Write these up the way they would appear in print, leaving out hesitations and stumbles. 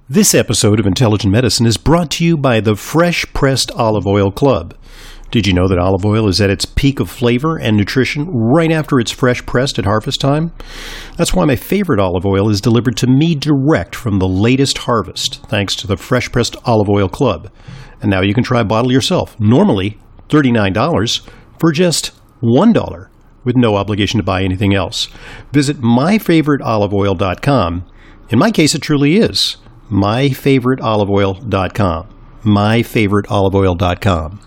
This episode of Intelligent Medicine is brought to you by the Fresh Pressed Olive Oil Club. Did you know that olive oil is at its peak of flavor and nutrition right after it's fresh pressed at harvest time? That's why my favorite olive oil is delivered to me direct from the latest harvest, thanks to the Fresh Pressed Olive Oil Club. And now you can try a bottle yourself, normally $39, for just $1, with no obligation to buy anything else. Visit myfavoriteoliveoil.com. In my case, it truly is myfavoriteoliveoil.com. myfavoriteoliveoil.com.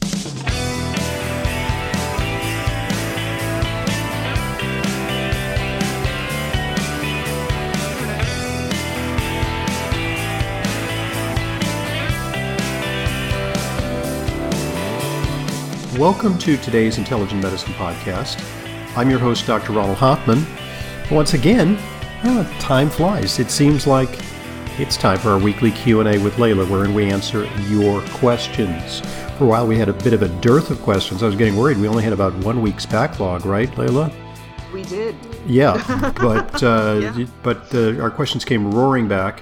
Welcome to today's Intelligent Medicine podcast. I'm your host, Dr. Ronald Hoffman. Once again, time flies. It seems like it's time for our weekly Q&A with Layla, wherein we answer your questions. For a while, we had a bit of a dearth of questions. I was getting worried. We only had about 1 week's backlog, right, Layla? We did. Yeah, but our questions came roaring back,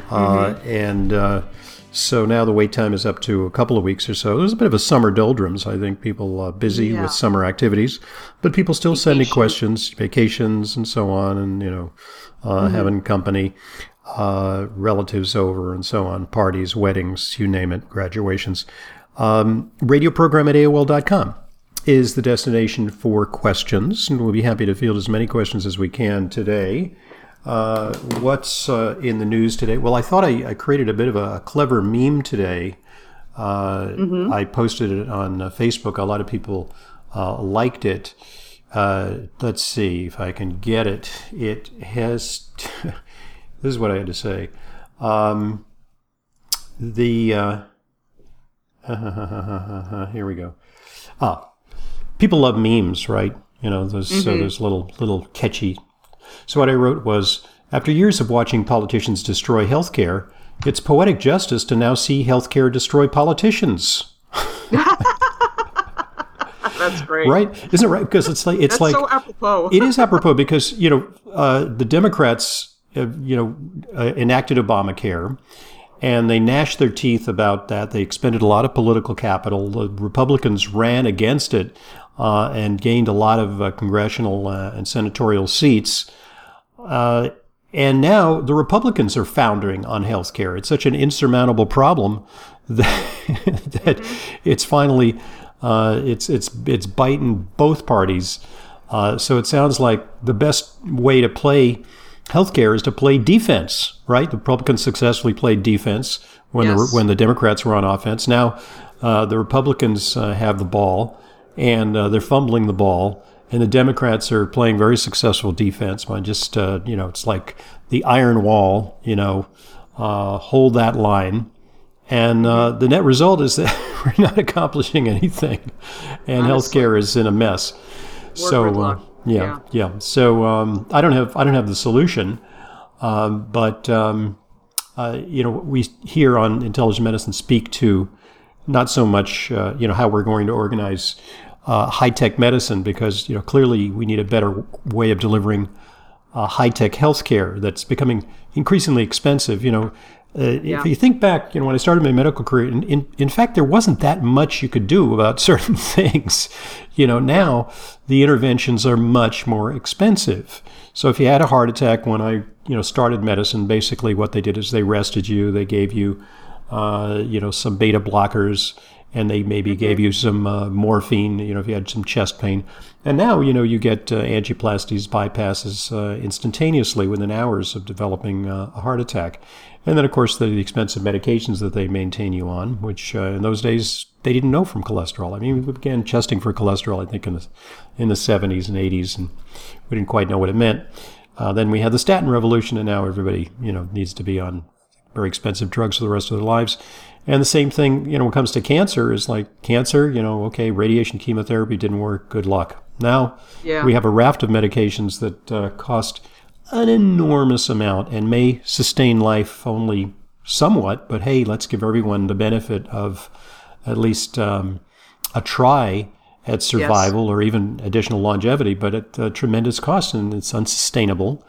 so now the wait time is up to a couple of weeks or so. There's a bit of a summer doldrums. I think people are busy with summer activities, but people still sending questions, vacations and so on, and having company, relatives over and so on, parties, weddings, you name it, graduations. Radio program at AOL.com is the destination for questions, and we'll be happy to field as many questions as we can today. What's in the news today? Well, I thought I created a bit of a clever meme today. I posted it on Facebook. A lot of people liked it. Let's see if I can get it. It has... This is what I had to say. Here we go. People love memes, right? Those little catchy... So what I wrote was, after years of watching politicians destroy healthcare, it's poetic justice to now see healthcare destroy politicians. That's great. Right? Isn't it right? Because it's like so apropos. It is apropos because, the Democrats, enacted Obamacare, and they gnashed their teeth about that. They expended a lot of political capital. The Republicans ran against it and gained a lot of congressional and senatorial seats. And now the Republicans are foundering on health care. It's such an insurmountable problem that it's finally it's biting both parties. So it sounds like the best way to play healthcare is to play defense, right? The Republicans successfully played defense when the Democrats were on offense. Now the Republicans have the ball, and they're fumbling the ball, and the Democrats are playing very successful defense by just, it's like the iron wall, hold that line. And the net result is that we're not accomplishing anything, and healthcare is in a mess. So I don't have the solution, but we here on Intelligent Medicine speak to not so much how we're going to organize high-tech medicine, because clearly we need a better way of delivering high-tech healthcare that's becoming increasingly expensive. If you think back, when I started my medical career, in fact, there wasn't that much you could do about certain things. Now the interventions are much more expensive. So if you had a heart attack when I, started medicine, basically what they did is they rested you, they gave you, some beta blockers, and they maybe gave you some morphine, if you had some chest pain. And now, you get angioplasties, bypasses instantaneously within hours of developing a heart attack. And then, of course, the expensive medications that they maintain you on, which in those days they didn't know from cholesterol. I mean, we began testing for cholesterol, I think, in the 70s and 80s, and we didn't quite know what it meant. Then we had the statin revolution, and now everybody, needs to be on very expensive drugs for the rest of their lives. And the same thing, when it comes to cancer, is like cancer, radiation chemotherapy didn't work, good luck. Now we have a raft of medications that cost an enormous amount and may sustain life only somewhat, but hey, let's give everyone the benefit of at least a try at survival or even additional longevity, but at a tremendous cost, and it's unsustainable.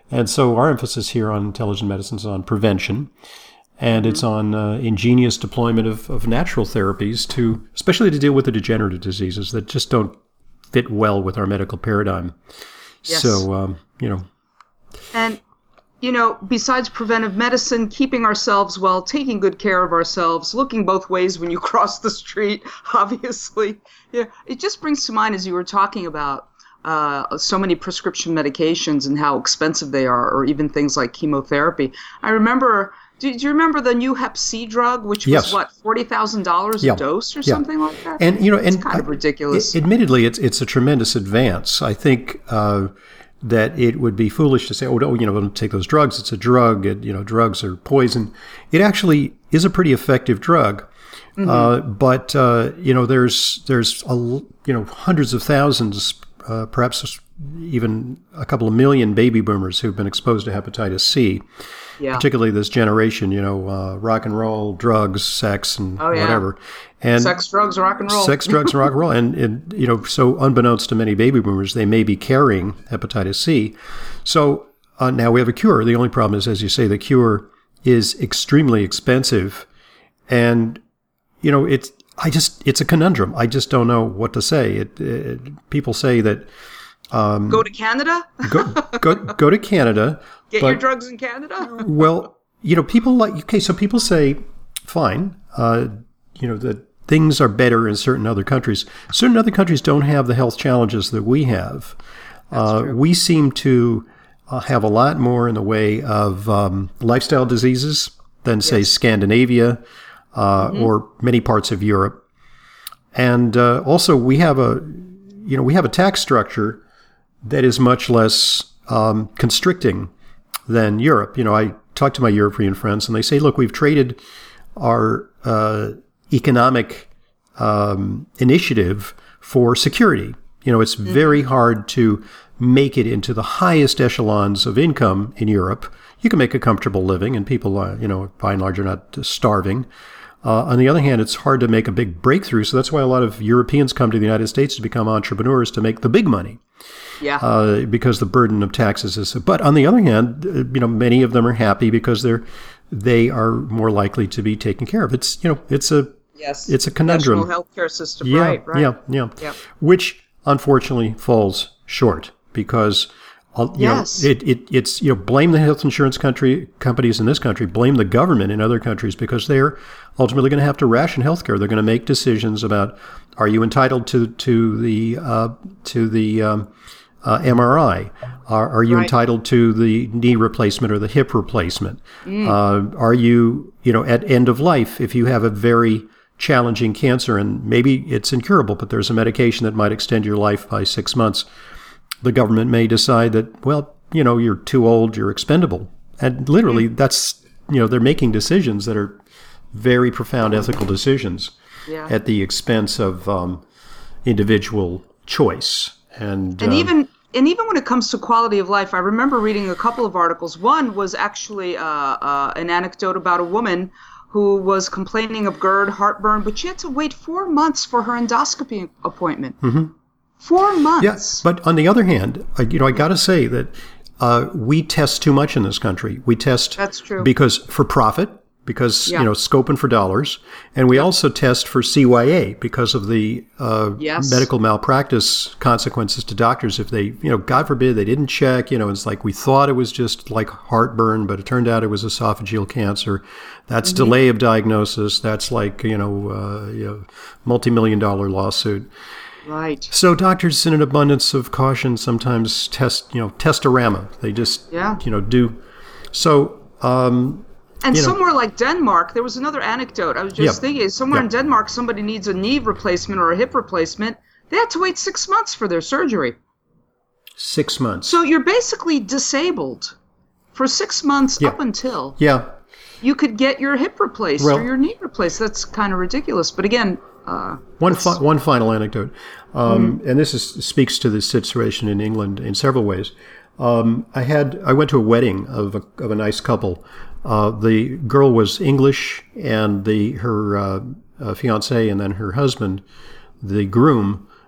And so our emphasis here on intelligent medicine is on prevention, and it's on ingenious deployment of natural therapies especially to deal with the degenerative diseases that just don't fit well with our medical paradigm. Yes. So, And, besides preventive medicine, keeping ourselves well, taking good care of ourselves, looking both ways when you cross the street, obviously. Yeah, it just brings to mind, as you were talking about, so many prescription medications and how expensive they are, or even things like chemotherapy. I remember, do you remember the new Hep C drug, which was, Yes. what, $40,000 a dose or something like that? And, it's kind of ridiculous. Admittedly, it's a tremendous advance. I think that it would be foolish to say, don't take those drugs. It's a drug. Drugs are poison. It actually is a pretty effective drug. But there's hundreds of thousands, perhaps even a couple of million baby boomers who've been exposed to hepatitis C. Yeah. Particularly this generation, rock and roll, drugs, sex, and whatever. And sex, drugs, rock and roll. Sex, drugs, and rock and roll. And so unbeknownst to many baby boomers, they may be carrying hepatitis C. So now we have a cure. The only problem is, as you say, the cure is extremely expensive. And, it's a conundrum. I just don't know what to say. People say that go to Canada? go to Canada. Get your drugs in Canada? Well, so people say, fine, that things are better in certain other countries. Certain other countries don't have the health challenges that we have. We seem to have a lot more in the way of lifestyle diseases than, say, Scandinavia or many parts of Europe. And also we have a tax structure that is much less constricting than Europe. I talk to my European friends and they say, look, we've traded our economic initiative for security. It's very hard to make it into the highest echelons of income in Europe. You can make a comfortable living and people, by and large are not starving. On the other hand, it's hard to make a big breakthrough. So that's why a lot of Europeans come to the United States to become entrepreneurs to make the big money. Yeah. Because the burden of taxes is. But on the other hand, many of them are happy because they are more likely to be taken care of. It's a conundrum. National healthcare system. Yeah, right. Yeah. Which unfortunately falls short because it's blame the health insurance companies in this country, blame the government in other countries because they're ultimately going to have to ration healthcare. They're going to make decisions about are you entitled to the MRI? Are you entitled to the knee replacement or the hip replacement? Are you at end of life if you have a very challenging cancer and maybe it's incurable, but there's a medication that might extend your life by 6 months? The government may decide that, well, you're too old, you're expendable. And literally that's, they're making decisions that are very profound ethical decisions at the expense of individual choice. And even when it comes to quality of life, I remember reading a couple of articles. One was actually an anecdote about a woman who was complaining of GERD, heartburn, but she had to wait 4 months for her endoscopy appointment. 4 months. Yes, but on the other hand, I got to say that we test too much in this country. We test That's true. because for profit, because scoping for dollars, and we also test for CYA because of the medical malpractice consequences to doctors if they, God forbid, they didn't check. It's like we thought it was just like heartburn, but it turned out it was esophageal cancer. That's delay of diagnosis. That's like multi-million-dollar lawsuit. Right. So doctors, in an abundance of caution, sometimes testorama. They just, do. So, and somewhere like Denmark, there was another anecdote. I was just thinking, somewhere in Denmark, somebody needs a knee replacement or a hip replacement. They had to wait 6 months for their surgery. 6 months. So you're basically disabled for 6 months up until you could get your hip replaced or your knee replaced. That's kind of ridiculous. But again, one final anecdote, and this speaks to the situation in England in several ways. I went to a wedding of a nice couple. The girl was English, and her fiance, and then her husband, the groom,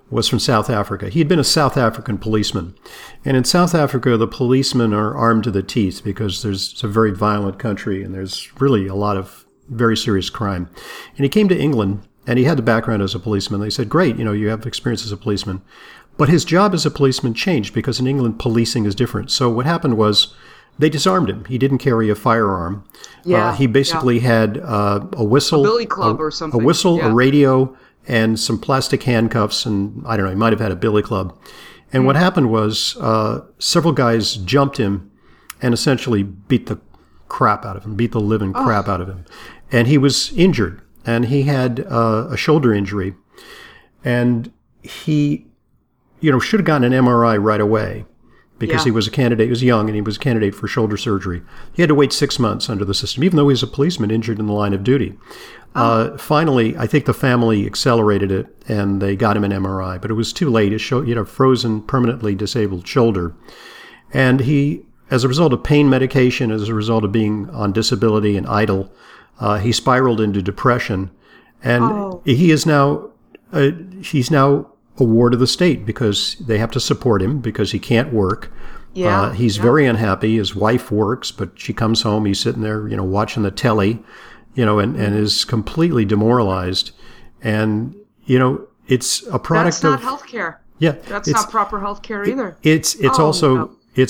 was from South Africa. He had been a South African policeman. And in South Africa, the policemen are armed to the teeth because it's a very violent country and there's really a lot of very serious crime. And he came to England and he had the background as a policeman. They said, great, you have experience as a policeman. But his job as a policeman changed because in England, policing is different. So what happened was they disarmed him. He didn't carry a firearm. He basically had a whistle. A billy club or something. A whistle, a radio, and some plastic handcuffs. And I don't know, he might have had a billy club. And what happened was several guys jumped him and essentially beat the crap out of him, beat the living crap out of him. And he was injured. And he had a shoulder injury. And he should have gotten an MRI right away because he was a candidate. He was young and he was a candidate for shoulder surgery. He had to wait 6 months under the system, even though he was a policeman injured in the line of duty. Finally, I think the family accelerated it and they got him an MRI, but it was too late. He had a frozen, permanently disabled shoulder. And he, as a result of pain medication, as a result of being on disability and idle, he spiraled into depression. And he is now, he's now a ward of the state because they have to support him because he can't work. He's very unhappy. His wife works, but she comes home. He's sitting there, watching the telly, and is completely demoralized. And, it's a product of... That's not healthcare. Yeah. That's not proper healthcare either. It's also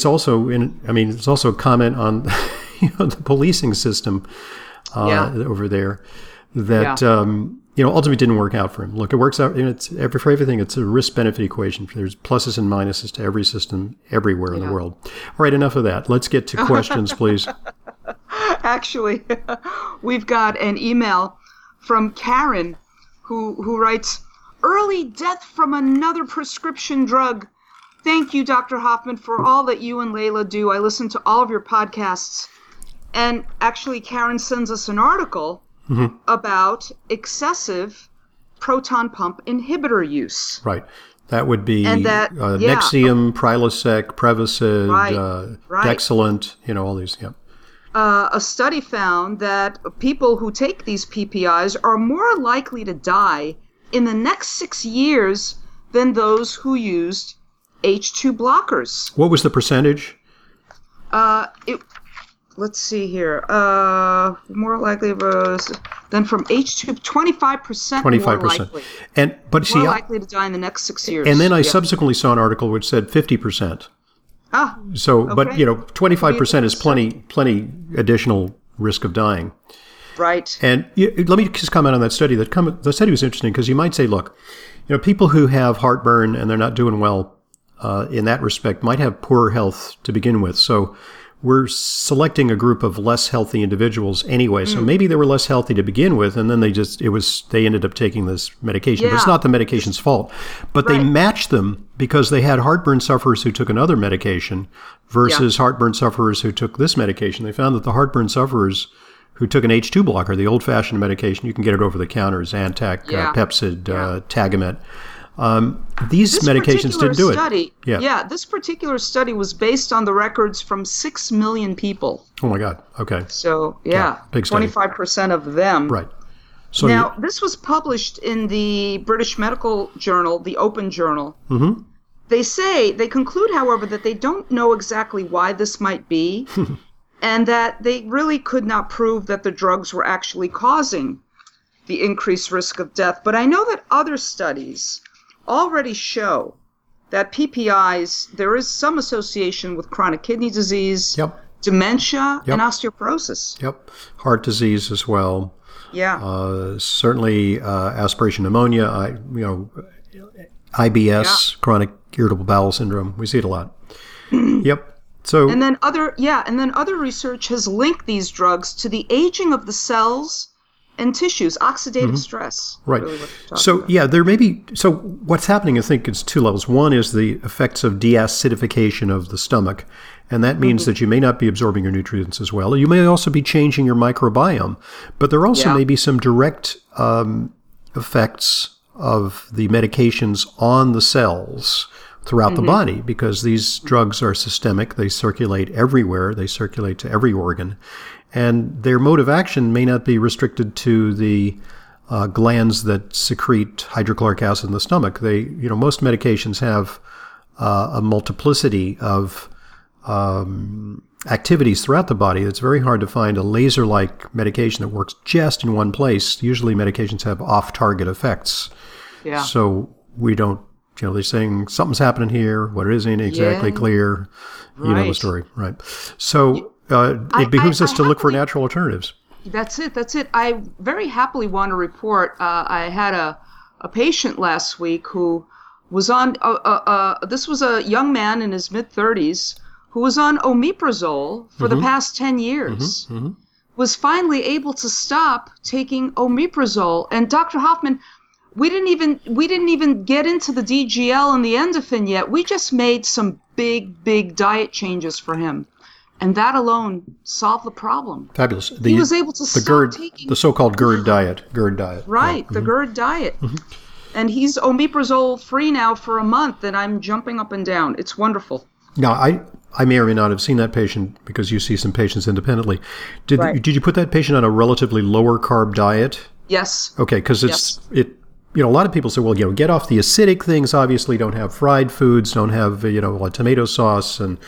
a comment on the policing system over there that... ultimately didn't work out for him. Look, it works out. For everything, it's a risk-benefit equation. There's pluses and minuses to every system everywhere in the world. All right, enough of that. Let's get to questions, please. Actually, we've got an email from Karen who writes, "Early death from another prescription drug. Thank you, Dr. Hoffman, for all that you and Layla do. I listen to all of your podcasts." And actually, Karen sends us an article about excessive proton pump inhibitor use. Right. That would be Nexium, Prilosec, Prevacid, Dexilant, all these. Yeah. A study found that people who take these PPIs are more likely to die in the next 6 years than those who used H2 blockers. What was the percentage? Let's see here. More likely than from H2, 25%. 25%. More likely to die in the next 6 years. And then I subsequently saw an article which said 50%. So, but 25% is plenty additional risk of dying. Right. And let me just comment on that study. The study was interesting because you might say, look, people who have heartburn and they're not doing well in that respect might have poor health to begin with. So we're selecting a group of less healthy individuals anyway. So maybe they were less healthy to begin with, and then they ended up taking this medication. Yeah. But it's not the medication's fault. But they matched them because they had heartburn sufferers who took another medication versus heartburn sufferers who took this medication. They found that the heartburn sufferers who took an H2 blocker, the old-fashioned medication, you can get it over the counter, Zantac, Pepcid, Tagamet. These medications didn't do it. This particular study was based on the records from 6 million people. Oh my God. Okay. So big study. 25% of them. Right. So now this was published in the British Medical Journal, the Open Journal. Mm-hmm. They conclude, however, that they don't know exactly why this might be, and that they really could not prove that the drugs were actually causing the increased risk of death. But I know that other studies already show that PPIs, there is some association with chronic kidney disease, dementia, and osteoporosis. Yep. Heart disease as well. Yeah. Certainly aspiration pneumonia, IBS, chronic irritable bowel syndrome. We see it a lot. Yep. So and then other research has linked these drugs to the aging of the cells and tissues, oxidative stress. Right. Really so there may be. So what's happening, I think, is two levels. One is the effects of deacidification of the stomach, and that means that you may not be absorbing your nutrients as well. You may also be changing your microbiome, but there also may be some direct effects of the medications on the cells throughout the body, because these drugs are systemic. They circulate everywhere. They circulate to every organ. And their mode of action may not be restricted to the glands that secrete hydrochloric acid in the stomach. Most medications have a multiplicity of activities throughout the body. It's very hard to find a laser-like medication that works just in one place. Usually medications have off-target effects. Yeah. So we don't, they're saying something's happening here. What it is ain't exactly clear. You know the story, right? So it behooves us to look for natural alternatives. That's it. I very happily want to report I had a patient last week who was on, this was a young man in his mid-30s who was on omeprazole for the past 10 years, was finally able to stop taking omeprazole. And Dr. Hoffman, we didn't even get into the DGL and the endorphin yet. We just made some big diet changes for him. And that alone solved the problem. Fabulous. He was able to stop taking the so-called GERD diet. Right, the GERD diet. And he's omeprazole free now for a month, and I'm jumping up and down. It's wonderful. Now, I may or may not have seen that patient because you see some patients independently. Did you put that patient on a relatively lower carb diet? Yes. Okay, because a lot of people say, well, get off the acidic things. Obviously, don't have fried foods, don't have like tomato sauce and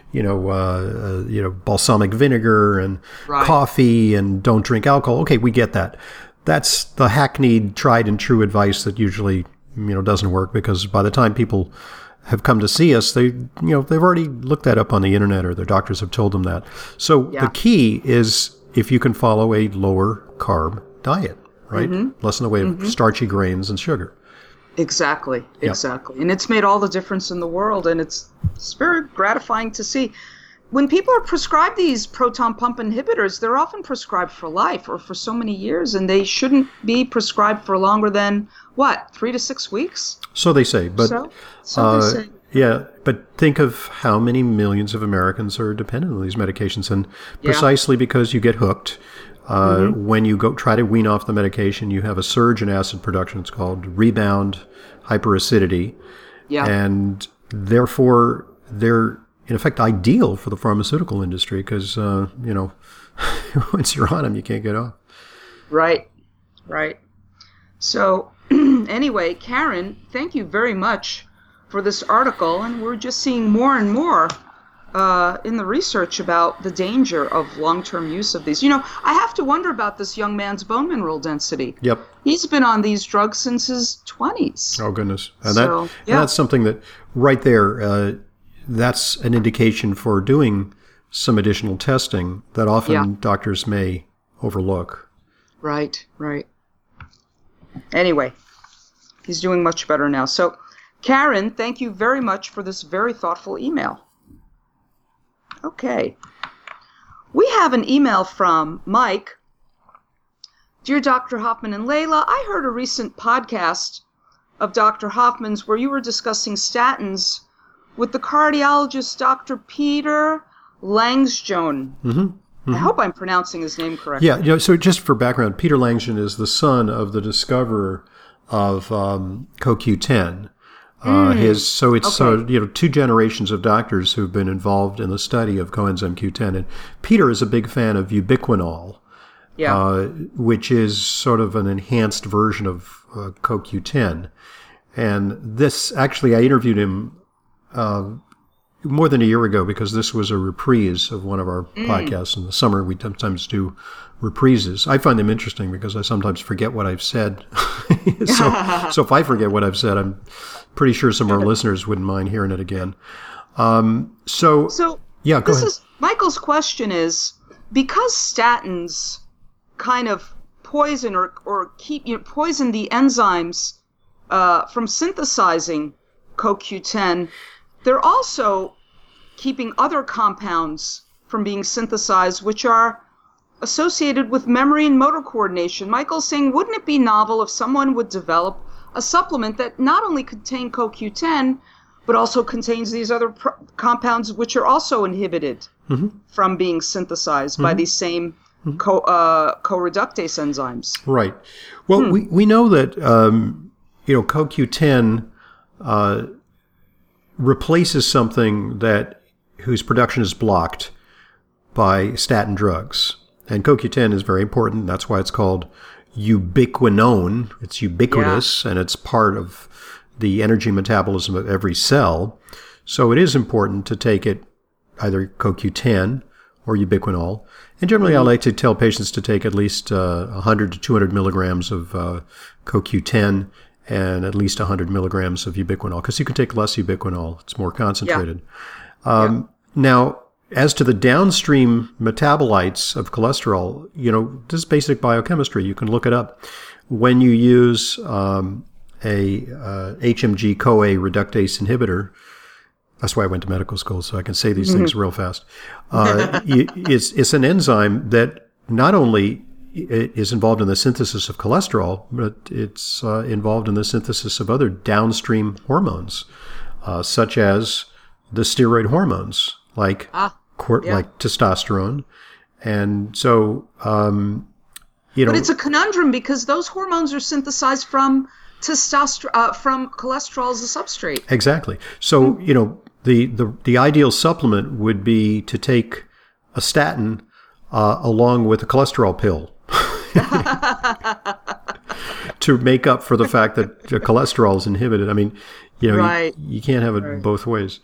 balsamic vinegar and coffee, and don't drink alcohol. Okay, we get that. That's the hackneyed, tried and true advice that usually doesn't work, because by the time people have come to see us, they've already looked that up on the internet, or their doctors have told them that. So the key is if you can follow a lower carb diet, right? Less in the way of starchy grains and sugar. Exactly. And it's made all the difference in the world, and it's very gratifying to see. When people are prescribed these proton pump inhibitors, they're often prescribed for life or for so many years, and they shouldn't be prescribed for longer than, 3 to 6 weeks? So they say, but so they say. Yeah, but think of how many millions of Americans are dependent on these medications, and precisely because you get hooked. When you go try to wean off the medication, you have a surge in acid production. It's called rebound hyperacidity, and therefore they're in effect ideal for the pharmaceutical industry because once you're on them, you can't get off. Right. So anyway, Karen, thank you very much for this article, and we're just seeing more and more in the research about the danger of long-term use of these. I have to wonder about this young man's bone mineral density. Yep. He's been on these drugs since his 20s. Oh, goodness. And that's something that right there, that's an indication for doing some additional testing that often doctors may overlook. Right. Anyway, he's doing much better now. So, Karen, thank you very much for this very thoughtful email. Okay. We have an email from Mike. Dear Dr. Hoffman and Layla, I heard a recent podcast of Dr. Hoffman's where you were discussing statins with the cardiologist Dr. Peter Langstone. I hope I'm pronouncing his name correctly. Yeah, so just for background, Peter Langstone is the son of the discoverer of CoQ10. Two generations of doctors who've been involved in the study of coenzyme Q10. And Peter is a big fan of ubiquinol, which is sort of an enhanced version of CoQ10. And this, actually, I interviewed him more than a year ago because this was a reprise of one of our podcasts. In the summer, we sometimes do reprises. I find them interesting because I sometimes forget what I've said. So if I forget what I've said, I'm pretty sure some of our listeners wouldn't mind hearing it again. Go ahead. Michael's question is, because statins kind of poison or poison the enzymes from synthesizing CoQ10, they're also keeping other compounds from being synthesized, which are associated with memory and motor coordination. Michael's saying, wouldn't it be novel if someone would develop a supplement that not only contains CoQ10, but also contains these other compounds which are also inhibited from being synthesized by these same co-reductase enzymes? Right. Well, we know that CoQ10 replaces something whose production is blocked by statin drugs. And CoQ10 is very important. That's why it's called ubiquinone. It's ubiquitous, and it's part of the energy metabolism of every cell. So it is important to take it either CoQ10 or ubiquinol. And generally, I like to tell patients to take at least 100 to 200 milligrams of CoQ10 and at least 100 milligrams of ubiquinol, because you can take less ubiquinol. It's more concentrated. Now, as to the downstream metabolites of cholesterol, this is basic biochemistry. You can look it up. When you use a HMG-CoA reductase inhibitor, that's why I went to medical school, so I can say these things real fast. It's an enzyme that not only is involved in the synthesis of cholesterol, but it's involved in the synthesis of other downstream hormones, such as the steroid hormones, like testosterone. And so, But it's a conundrum because those hormones are synthesized from testosterone, from cholesterol as a substrate. Exactly. So, the ideal supplement would be to take a statin along with a cholesterol pill to make up for the fact that cholesterol is inhibited. I mean, you can't have it both ways.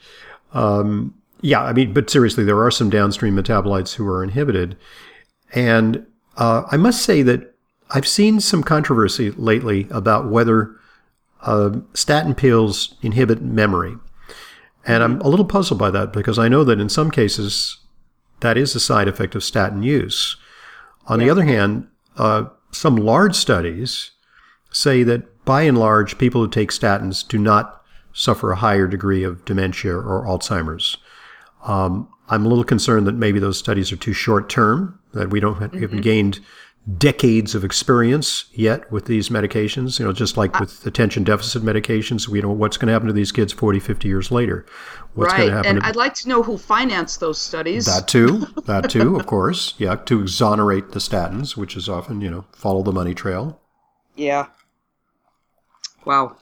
But seriously, there are some downstream metabolites who are inhibited. And I must say that I've seen some controversy lately about whether statin pills inhibit memory. And I'm a little puzzled by that because I know that in some cases that is a side effect of statin use. On the other hand, some large studies say that by and large, people who take statins do not suffer a higher degree of dementia or Alzheimer's. I'm a little concerned that maybe those studies are too short term, that we haven't gained decades of experience yet with these medications, just like with attention deficit medications. We know what's going to happen to these kids 40, 50 years later. What's going to happen and I'd like to know who financed those studies. That too, of course. Yeah, to exonerate the statins, which is often, follow the money trail. Yeah. Wow.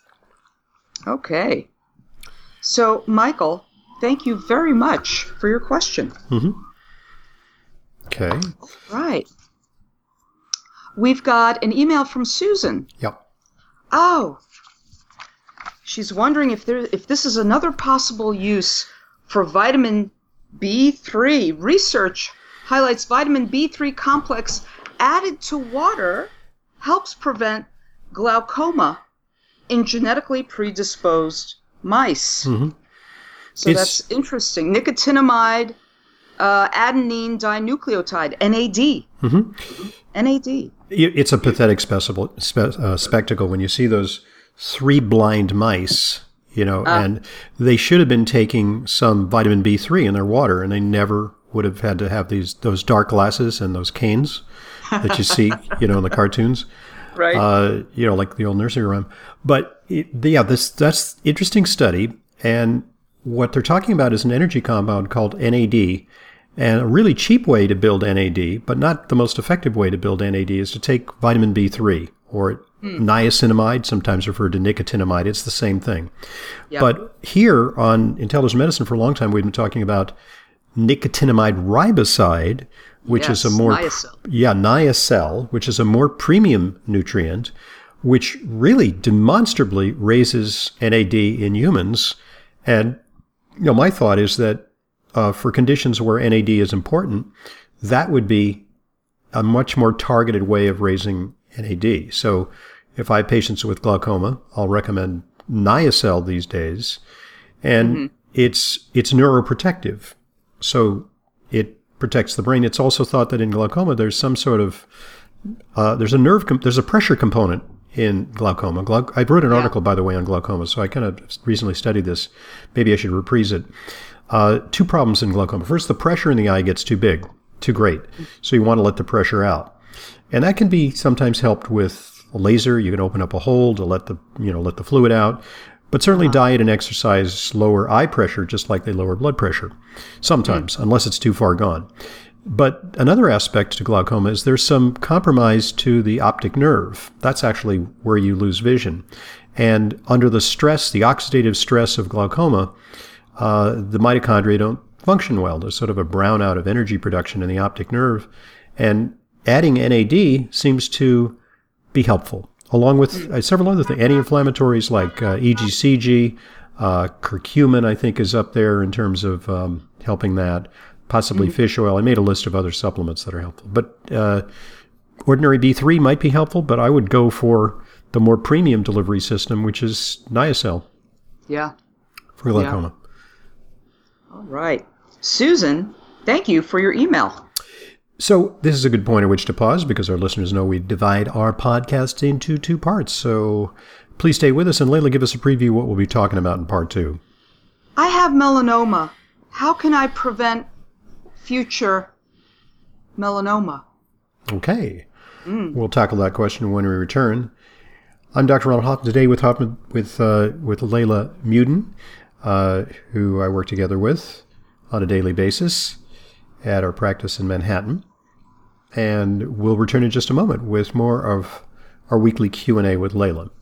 Okay. So, Michael, thank you very much for your question. Mm-hmm. Okay. Right. We've got an email from Susan. Yep. Oh. She's wondering if this is another possible use for vitamin B3. Research highlights vitamin B3 complex added to water helps prevent glaucoma in genetically predisposed mice. Mm-hmm. So that's interesting. Nicotinamide adenine dinucleotide, NAD. Mm-hmm. NAD. It's a pathetic spectacle when you see those 3 blind mice, and they should have been taking some vitamin B3 in their water, and they never would have had to have those dark glasses and those canes that you see, in the cartoons. Right. Like the old nursery rhyme. But that's interesting study. And what they're talking about is an energy compound called NAD. And a really cheap way to build NAD, but not the most effective way to build NAD, is to take vitamin B3 or niacinamide, sometimes referred to nicotinamide. It's the same thing. Yep. But here on Intelligent Medicine for a long time, we've been talking about nicotinamide riboside, which is a more NiaCel, which is a more premium nutrient, which really demonstrably raises NAD in humans. And my thought is that for conditions where NAD is important, that would be a much more targeted way of raising NAD. So if I have patients with glaucoma, I'll recommend NiaCel these days. And it's neuroprotective. So it protects the brain. It's also thought that in glaucoma, there's some sort of, there's a pressure component in glaucoma. I wrote an article, by the way, on glaucoma, so I kind of recently studied this. Maybe I should reprise it. 2 problems in glaucoma. First, the pressure in the eye gets too big, too great. So you want to let the pressure out. And that can be sometimes helped with a laser. You can open up a hole to let the fluid out. But certainly diet and exercise lower eye pressure just like they lower blood pressure. Sometimes, unless it's too far gone. But another aspect to glaucoma is there's some compromise to the optic nerve. That's actually where you lose vision. And under the stress, the oxidative stress of glaucoma, the mitochondria don't function well. There's sort of a brownout of energy production in the optic nerve. And adding NAD seems to be helpful, along with several other things. Anti-inflammatories like EGCG, curcumin, I think, is up there in terms of helping that. Possibly fish oil. I made a list of other supplements that are helpful. But ordinary B3 might be helpful, but I would go for the more premium delivery system, which is Niacel. Yeah. For glaucoma. Yeah. All right. Susan, thank you for your email. So this is a good point at which to pause because our listeners know we divide our podcast into 2 parts. So please stay with us. And Layla, give us a preview of what we'll be talking about in part 2. I have melanoma. How can I prevent future melanoma? Okay. We'll tackle that question when we return. I'm Dr. Ronald Hoffman today with Layla Muden, who I work together with on a daily basis at our practice in Manhattan. And we'll return in just a moment with more of our weekly Q&A with Layla.